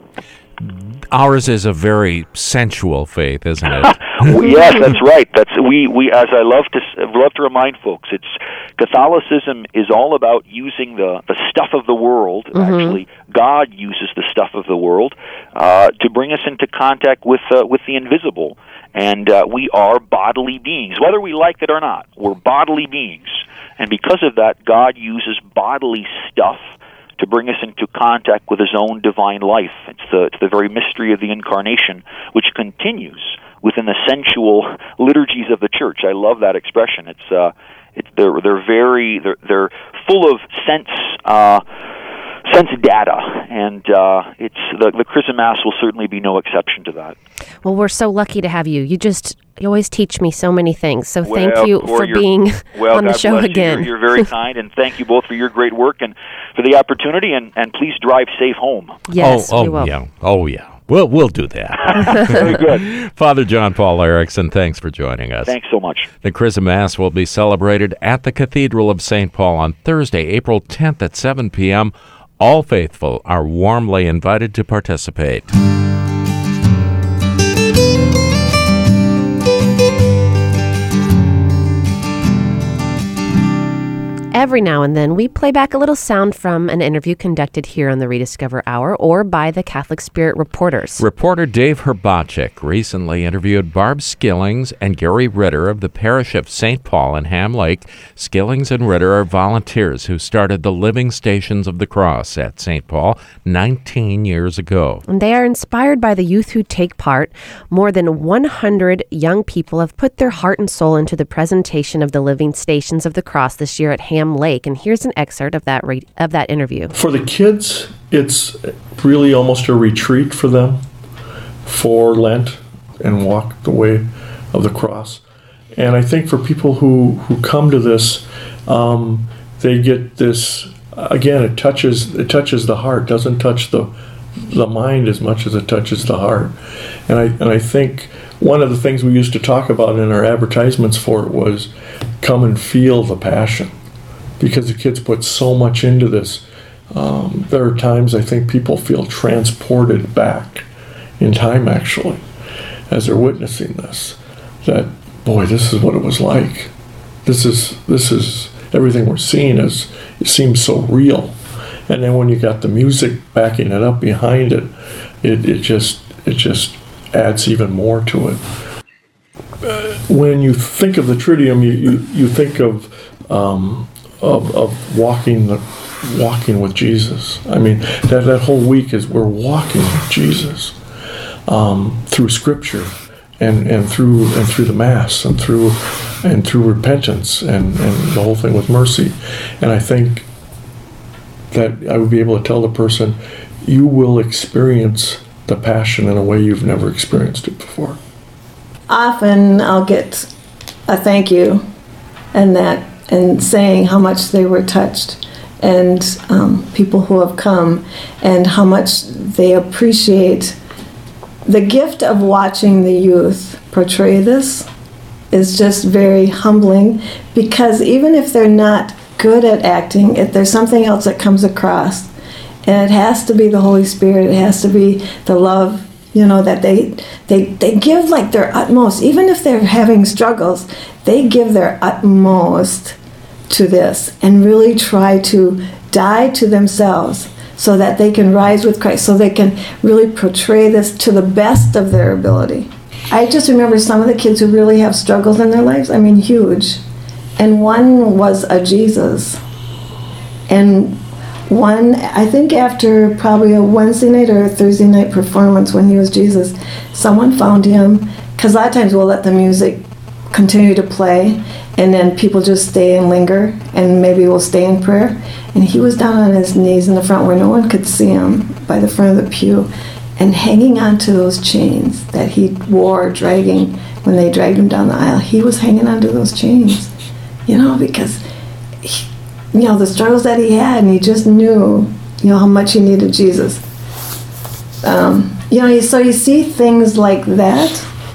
Ours is a very sensual faith, isn't it? Well, yes, that's right. That's we, we as I love to love to remind folks. It's Catholicism is all about using the, the stuff of the world. Mm-hmm. Actually, God uses the stuff of the world uh, to bring us into contact with uh, with the invisible. And uh, we are bodily beings, whether we like it or not. We're bodily beings, and because of that, God uses bodily stuff to bring us into contact with his own divine life. It's the, it's the very mystery of the Incarnation, which continues within the sensual liturgies of the Church. I love that expression. It's uh, it's they're they're very they're they're full of sense uh, sense data, and uh, it's the the Chrism Mass will certainly be no exception to that. Well, we're so lucky to have you. You just you always teach me so many things. So well, thank you for being well, on the God show bless again. You. You're, you're very kind, and thank you both for your great work and for the opportunity. And, and please drive safe home. Yes, oh, oh we will. yeah, oh yeah. We'll, we'll do that. Very good. Father John Paul Erickson, thanks for joining us. Thanks so much. The Chrism Mass will be celebrated at the Cathedral of Saint Paul on Thursday, April tenth at seven p.m. All faithful are warmly invited to participate. Every now and then, we play back a little sound from an interview conducted here on the Rediscover Hour or by the Catholic Spirit Reporters. Reporter Dave Herbacek recently interviewed Barb Skillings and Gary Ritter of the parish of Saint Paul in Ham Lake. Skillings and Ritter are volunteers who started the Living Stations of the Cross at Saint Paul nineteen years ago. And they are inspired by the youth who take part. More than one hundred young people have put their heart and soul into the presentation of the Living Stations of the Cross this year at Ham Lake, and here's an excerpt of that re- of that interview. For the kids, it's really almost a retreat for them for Lent and walk the way of the cross. And I think for people who, who come to this, um, they get this, again, it touches it touches the heart, doesn't touch the the mind as much as it touches the heart. And I and I think one of the things we used to talk about in our advertisements for it was come and feel the passion. Because the kids put so much into this. Um, there are times I think people feel transported back in time, actually, as they're witnessing this. That, boy, this is what it was like. This is this is everything we're seeing is it seems so real. And then when you got the music backing it up behind it, it, it just it just adds even more to it. Uh, when you think of the Triduum, you you, you think of um, Of, of walking the, walking with Jesus. I mean, that, that whole week is we're walking with Jesus um, through Scripture and, and through and through the Mass and through and through repentance and, and the whole thing with mercy. And I think that I would be able to tell the person, you will experience the Passion in a way you've never experienced it before. Often I'll get a thank you and that and saying how much they were touched, and um, people who have come, and how much they appreciate the gift of watching the youth portray this is just very humbling, because even if they're not good at acting, if there's something else that comes across, and it has to be the Holy Spirit, it has to be the love, you know, that they they they give like their utmost, even if they're having struggles, they give their utmost to this and really try to die to themselves so that they can rise with Christ, so they can really portray this to the best of their ability. I just remember some of the kids who really have struggles in their lives, I mean huge, and one was a Jesus. And one, I think after probably a Wednesday night or a Thursday night performance when he was Jesus, someone found him, because a lot of times we'll let the music continue to play, and then people just stay and linger, and maybe we'll stay in prayer. And he was down on his knees in the front where no one could see him, by the front of the pew, and hanging on to those chains that he wore, dragging, when they dragged him down the aisle, he was hanging on to those chains, you know, because, he, you know, the struggles that he had, and he just knew, you know, how much he needed Jesus. Um, you know, so you see things like that.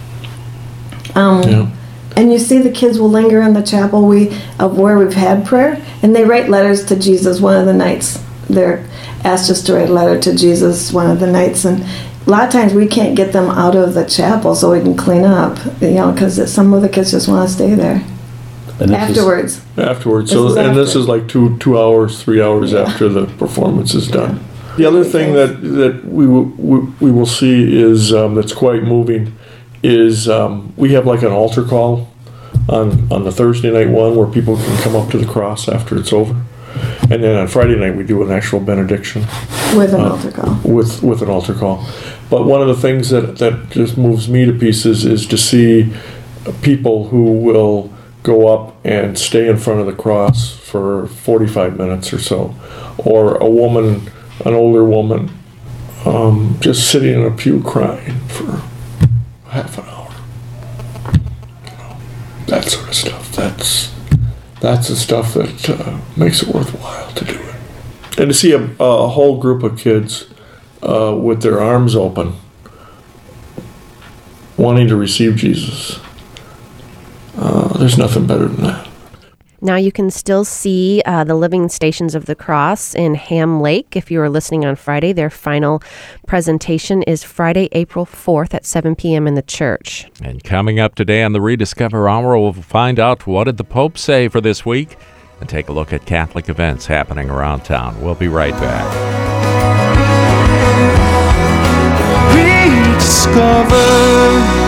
Um, yeah. And you see the kids will linger in the chapel we of where we've had prayer, and they write letters to Jesus one of the nights. They're asked us to write a letter to Jesus one of the nights, and a lot of times we can't get them out of the chapel so we can clean up, you know, because some of the kids just want to stay there. And afterwards. Is, afterwards. So, and after. This is like two two hours, three hours yeah. after the performance is done. Yeah. The other thing that that we will, we, we will see is um, that's quite moving. Is um, we have like an altar call on, on the Thursday night one where people can come up to the cross after it's over. And then on Friday night, we do an actual benediction. With an uh, altar call. With, with an altar call. But one of the things that, that just moves me to pieces is to see people who will go up and stay in front of the cross for forty-five minutes or so. Or a woman, an older woman, um, just sitting in a pew crying for half an hour. You know, that sort of stuff. That's that's the stuff that uh, makes it worthwhile to do it. And to see a, a whole group of kids uh, with their arms open, wanting to receive Jesus, uh, there's nothing better than that. Now you can still see uh, the Living Stations of the Cross in Ham Lake. If you are listening on Friday, their final presentation is Friday, April fourth at seven p.m. in the church. And coming up today on the Rediscover Hour, we'll find out what did the Pope say for this week and take a look at Catholic events happening around town. We'll be right back. Rediscover.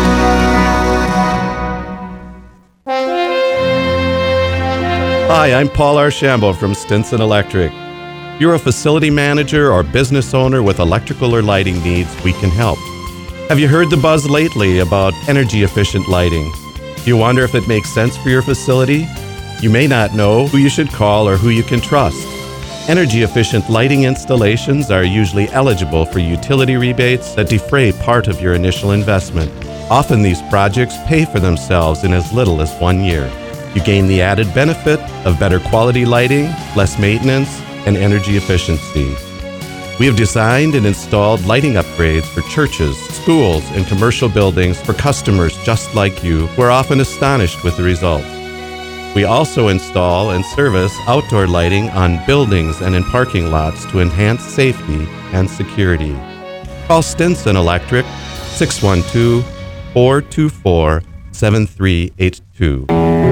Hi, I'm Paul Archambault from Stinson Electric. If you're a facility manager or business owner with electrical or lighting needs, we can help. Have you heard the buzz lately about energy-efficient lighting? Do you wonder if it makes sense for your facility? You may not know who you should call or who you can trust. Energy-efficient lighting installations are usually eligible for utility rebates that defray part of your initial investment. Often these projects pay for themselves in as little as one year. You gain the added benefit of better quality lighting, less maintenance, and energy efficiency. We have designed and installed lighting upgrades for churches, schools, and commercial buildings for customers just like you who are often astonished with the results. We also install and service outdoor lighting on buildings and in parking lots to enhance safety and security. Call Stinson Electric six one two, four two four, seven three eight two.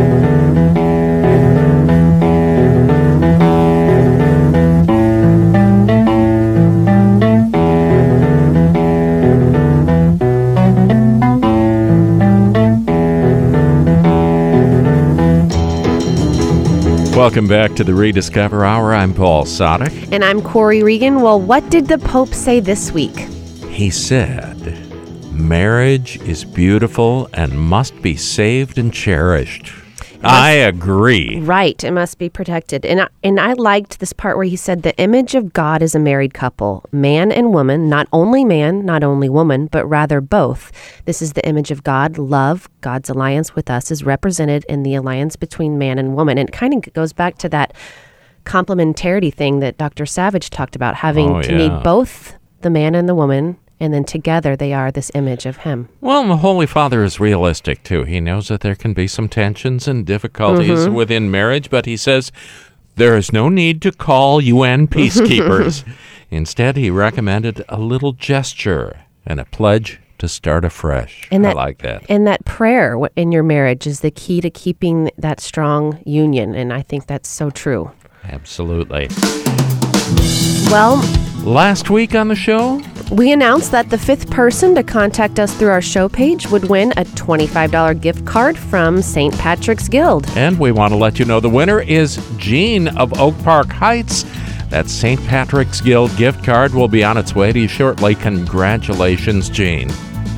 Welcome back to the Rediscover Hour. I'm Paul Sadek. And I'm Corey Regan. Well, what did the Pope say this week? He said, marriage is beautiful and must be saved and cherished. I agree. Right. It must be protected. And I, and I liked this part where he said the image of God is a married couple, man and woman, not only man, not only woman, but rather both. This is the image of God. Love, God's alliance with us, is represented in the alliance between man and woman. And it kind of goes back to that complementarity thing that Doctor Savage talked about, having oh, to yeah. need both the man and the woman. And then together they are this image of him. Well, the Holy Father is realistic, too. He knows that there can be some tensions and difficulties Mhm. within marriage, but he says there is no need to call U N peacekeepers. Instead, he recommended a little gesture and a pledge to start afresh. And that, I like that. And that prayer in your marriage is the key to keeping that strong union. And I think that's so true. Absolutely. Well, last week on the show, we announced that the fifth person to contact us through our show page would win a twenty-five dollars gift card from Saint Patrick's Guild. and we want to let you know the winner is Jean of Oak Park Heights. That Saint Patrick's Guild gift card will be on its way to you shortly. Congratulations, Jean.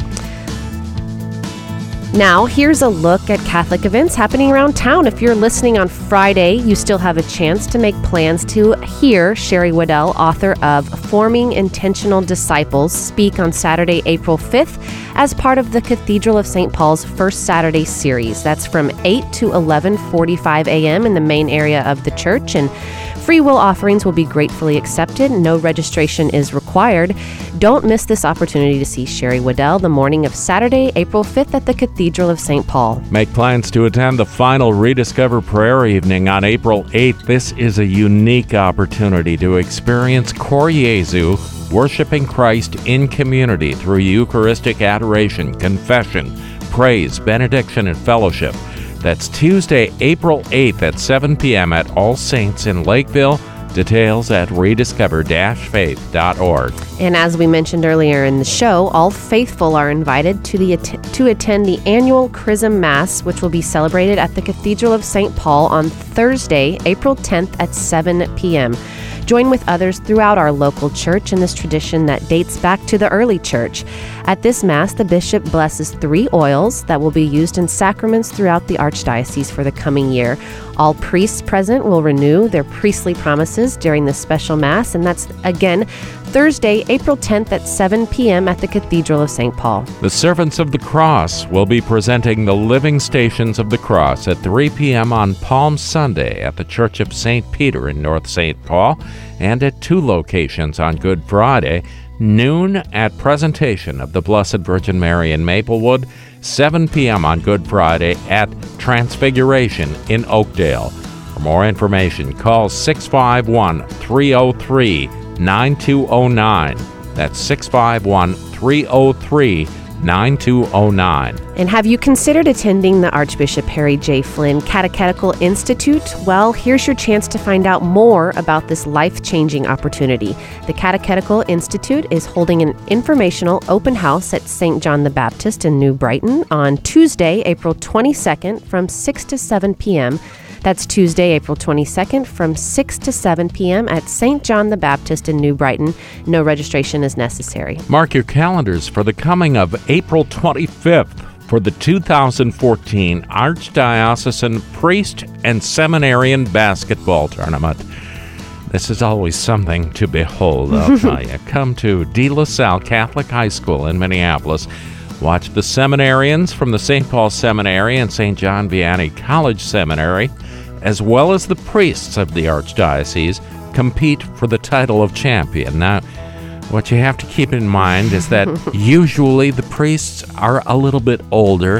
Now, here's a look at Catholic events happening around town. If you're listening on Friday, you still have a chance to make plans to hear Sherry Waddell, author of Forming Intentional Disciples, speak on Saturday, April fifth as part of the Cathedral of Saint Paul's First Saturday series. That's from eight to eleven forty-five a.m. in the main area of the church, and free will offerings will be gratefully accepted. No registration is required. Don't miss this opportunity to see Sherry Waddell the morning of Saturday, April fifth at the Cathedral of Saint Paul. Make plans to attend the final Rediscover Prayer Evening on April eighth. This is a unique opportunity to experience Cor Jesu, worshiping Christ in community through Eucharistic adoration, confession, praise, benediction, and fellowship. That's Tuesday, April eighth at seven p.m. at All Saints in Lakeville. Details at rediscover dash faith dot org. And as we mentioned earlier in the show, all faithful are invited to the to attend the annual Chrism Mass, which will be celebrated at the Cathedral of Saint Paul on Thursday, April tenth at seven p.m. Join with others throughout our local church in this tradition that dates back to the early church. At this Mass, the bishop blesses three oils that will be used in sacraments throughout the Archdiocese for the coming year. All priests present will renew their priestly promises during this special Mass, and that's, again, Thursday, April tenth at seven p.m. at the Cathedral of Saint Paul. The Servants of the Cross will be presenting the Living Stations of the Cross at three p.m. on Palm Sunday at the Church of Saint Peter in North Saint Paul, and at two locations on Good Friday, noon at Presentation of the Blessed Virgin Mary in Maplewood, seven p.m. on Good Friday at Transfiguration in Oakdale. For more information, call six five one, three oh three, nine two oh nine. That's six five one, three oh three, nine two oh nine. And have you considered attending the Archbishop Harry J. Flynn Catechetical Institute? Well, here's your chance to find out more about this life-changing opportunity. The Catechetical Institute is holding an informational open house at Saint John the Baptist in New Brighton on Tuesday, April twenty-second from six to seven p.m. That's Tuesday, April twenty-second from six to seven p.m. at Saint John the Baptist in New Brighton. No registration is necessary. Mark your calendars for the coming of April twenty-fifth for the two thousand fourteen Archdiocesan Priest and Seminarian Basketball Tournament. This is always something to behold, I'll tell you. Come to De La Salle Catholic High School in Minneapolis. Watch the seminarians from the Saint Paul Seminary and Saint John Vianney College Seminary, as well as the priests of the Archdiocese, compete for the title of champion. Now, what you have to keep in mind is that usually the priests are a little bit older,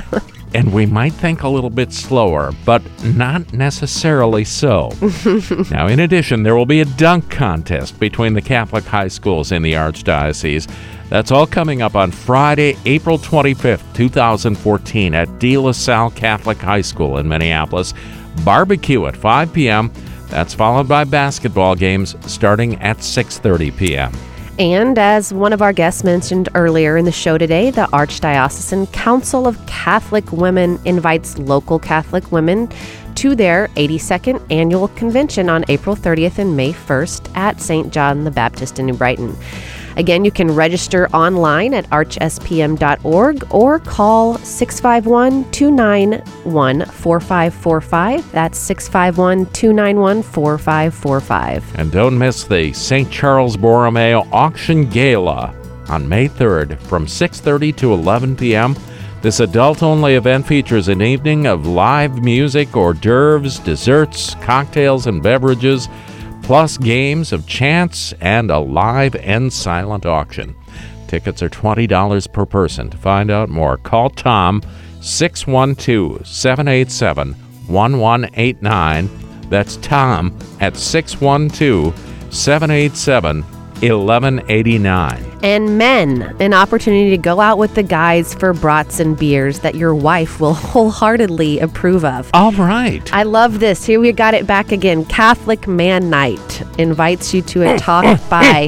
and we might think a little bit slower, but not necessarily so. Now, in addition, there will be a dunk contest between the Catholic high schools in the Archdiocese. That's all coming up on Friday, April twenty-fifth, twenty fourteen at De La Salle Catholic High School in Minneapolis. Barbecue at five p.m. That's followed by basketball games starting at six thirty p.m. And as one of our guests mentioned earlier in the show today, the Archdiocesan Council of Catholic Women invites local Catholic women to their eighty-second annual convention on April thirtieth and May first at Saint John the Baptist in New Brighton. Again, you can register online at arch s p m dot org or call six five one, two nine one, four five four five. That's six five one, two nine one, four five four five. And don't miss the Saint Charles Borromeo Auction Gala on May third from six thirty to eleven p.m. This adult-only event features an evening of live music, hors d'oeuvres, desserts, cocktails, and beverages, plus games of chance and a live and silent auction. Tickets are twenty dollars per person. To find out more, call Tom, six one two, seven eight seven, one one eight nine. That's Tom at six one two, seven eight seven, one one eight nine. And men, an opportunity to go out with the guys for brats and beers that your wife will wholeheartedly approve of. All right. I love this. Here we got it back again. Catholic Man Night invites you to a talk by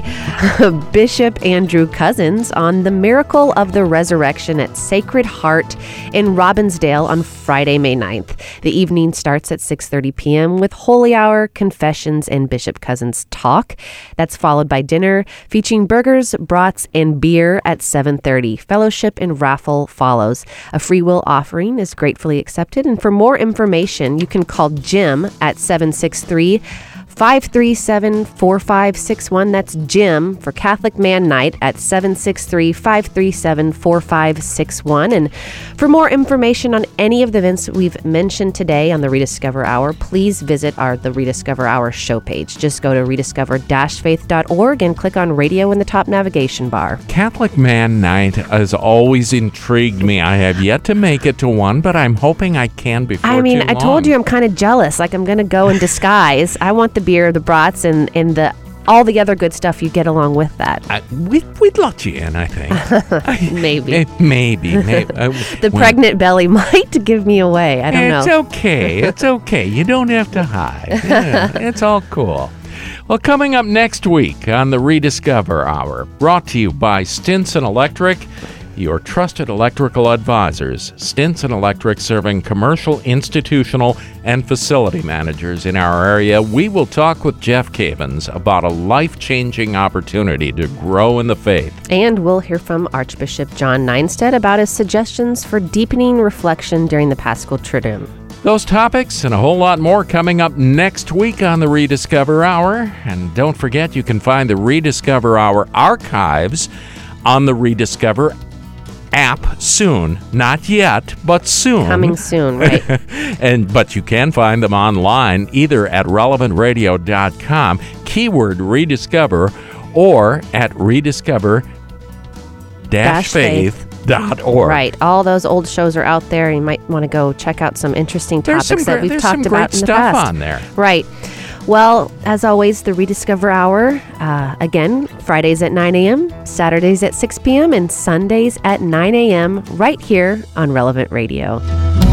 Bishop Andrew Cousins on the miracle of the resurrection at Sacred Heart in Robbinsdale on Friday, May ninth. The evening starts at six thirty p.m. with Holy Hour, confessions, and Bishop Cousins talk. That's followed by dinner featuring burgers, brats, and beer at seven thirty. Fellowship and raffle follows. A free will offering is gratefully accepted. And for more information, you can call Jim at seven six three, five three seven, four five six one. That's Jim for Catholic Man Night at seven six three, five three seven, four five six one. And for more information on any of the events we've mentioned today on the Rediscover Hour, please visit our the Rediscover Hour show page. Just go to rediscover dash faith dot org and click on radio in the top navigation bar. Catholic Man Night has always intrigued me. I have yet to make it to one, but I'm hoping I can before I mean, too I long. told you I'm kind of jealous. Like, I'm going to go in disguise. I want the beer, the brats, and, and the all the other good stuff you get along with that. I, we'd, we'd let you in, I think. Maybe. Eh, maybe. maybe. Uh, the well, pregnant belly might give me away. I don't it's know. It's okay. It's okay. You don't have to hide. Yeah, it's all cool. Well, coming up next week on the Rediscover Hour, brought to you by Stinson Electric, your trusted electrical advisors. Stinson Electric, serving commercial, institutional, and facility managers in our area. We will talk with Jeff Cavins about a life-changing opportunity to grow in the faith. And we'll hear from Archbishop John Nienstedt about his suggestions for deepening reflection during the Paschal Triduum. Those topics and a whole lot more coming up next week on the Rediscover Hour. And don't forget, you can find the Rediscover Hour archives on the Rediscover app soon. Not yet, but soon. Coming soon, right? and But you can find them online either at relevant radio dot com, keyword Rediscover, or at rediscover dash faith dot org. Right. All those old shows are out there. You might want to go check out some interesting there's topics some, that we've there's talked some about great in the stuff past. on there. Right. Well, as always, the Rediscover Hour, uh, again, Fridays at nine a.m., Saturdays at six p.m., and Sundays at nine a.m. right here on Relevant Radio.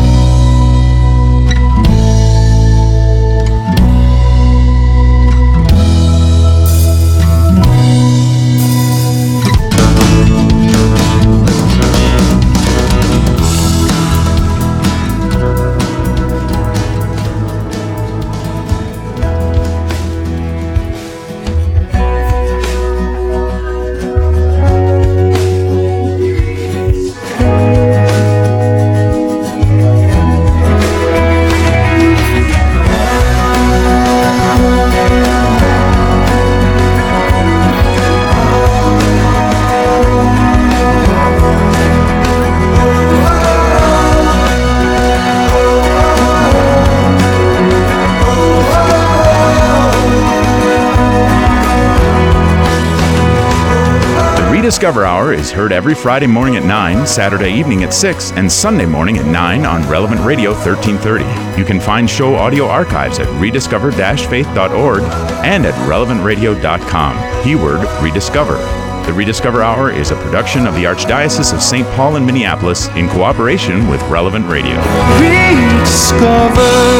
Rediscover Hour is heard every Friday morning at nine, Saturday evening at six, and Sunday morning at nine on Relevant Radio thirteen thirty. You can find show audio archives at rediscover dash faith dot org and at relevant radio dot com. Keyword Rediscover. The Rediscover Hour is a production of the Archdiocese of Saint Paul in Minneapolis in cooperation with Relevant Radio. Rediscover.